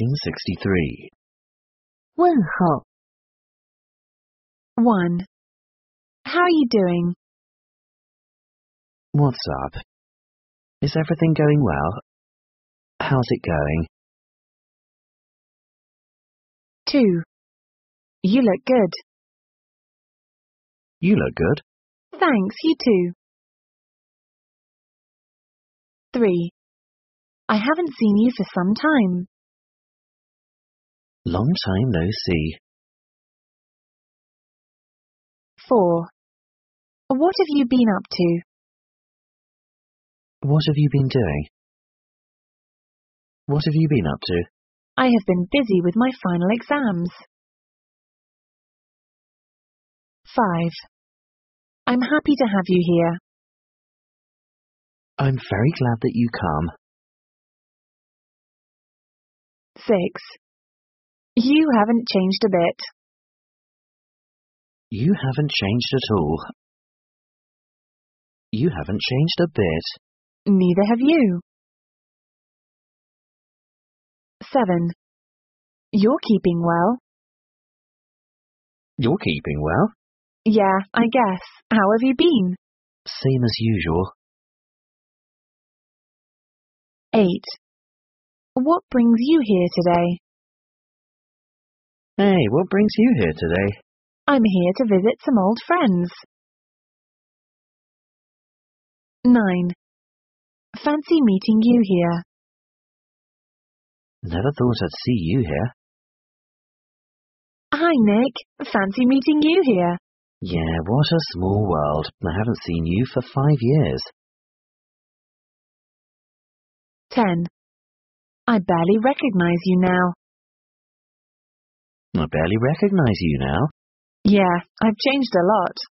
1963. 问候 1. How are you doing? What's up? Is everything going well? How's it going? 2. You look good. You look good. Thanks, you too. 3. I haven't seen you for some time. Long time no see. 4. What have you been up to? What have you been doing? What have you been up to? I have been busy with my final exams. 5. I'm happy to have you here. I'm very glad that you come. 6. You haven't changed a bit. You haven't changed at all. You haven't changed a bit. Neither have you. 7. You're keeping well. You're keeping well. Yeah, I guess. How have you been? Same as usual. 8. What brings you here today? Hey, what brings you here today? I'm here to visit some old friends. 9. Fancy meeting you here. Never thought I'd see you here. Hi, Nick. Fancy meeting you here. Yeah, what a small world. I haven't seen you for 5 years. 10. I barely recognize you now. I barely recognize you now. Yeah, I've changed a lot.